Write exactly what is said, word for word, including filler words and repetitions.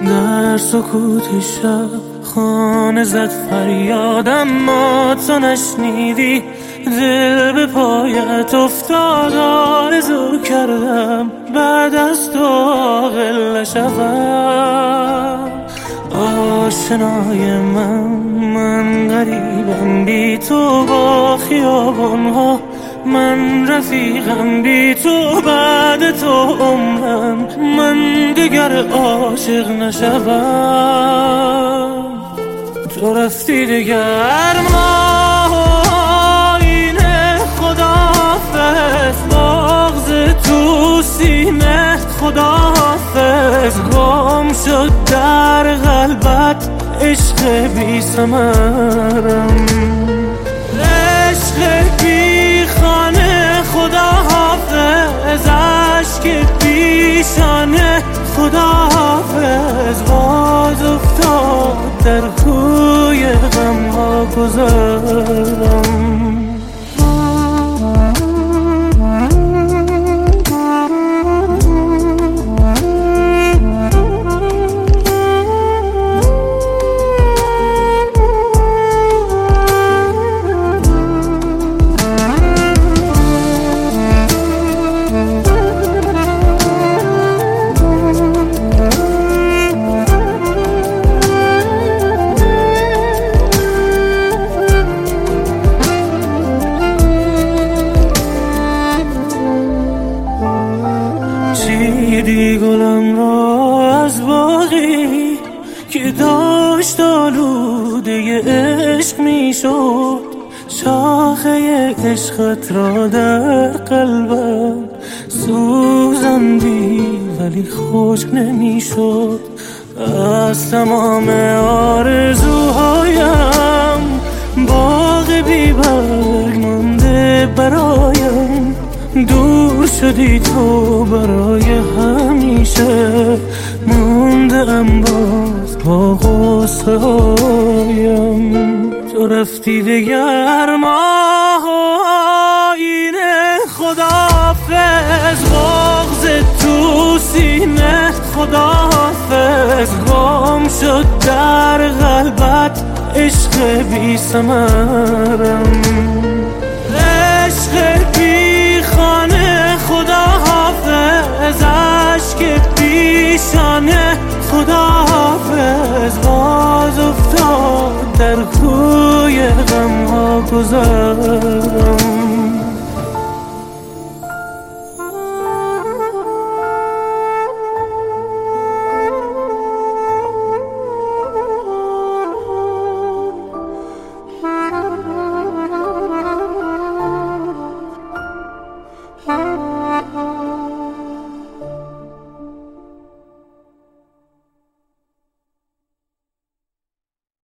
در سکوت شب خانه زد فریادم، ما تو نشنیدی. دل به پایت افتاد، آرزو کردم بعد از تو عاقل نشوم. آشنای من من غریبم بی تو با خیابانها، من رفیقم بی تو بعد تو عمرم، من دیگر عاشق نشوم. تو رفتی دیگر ما آینه خداحافظ، بغض تو سینه خداحافظ، گم شد در قلبت عشق بی ثمرم، عشق بی خانه خداحافظ، عشق پیشانه خداحافظ، باز افتاد در کوی غم ها گذرم. چیدی گلم را از باغی که داشت آلوده عشق می شد، شاخه عشقت را در قلبم سوزندی ولی خشک نمی شد. از تمام آرزوهایم باغ بی برگ مانده برایم، دور شدی تو برای همیشه، مونده ام باز با غصه هایم. تو رفتی دیگر ما آینه خداحافظ، بغض تو سینه خداحافظ، گم شد در قلبت عشق بی ثمرم، عشق بی خانه خداحافظ، عشق پیشانه خداحافظ، باز افتاد در کوی غم ها گذر.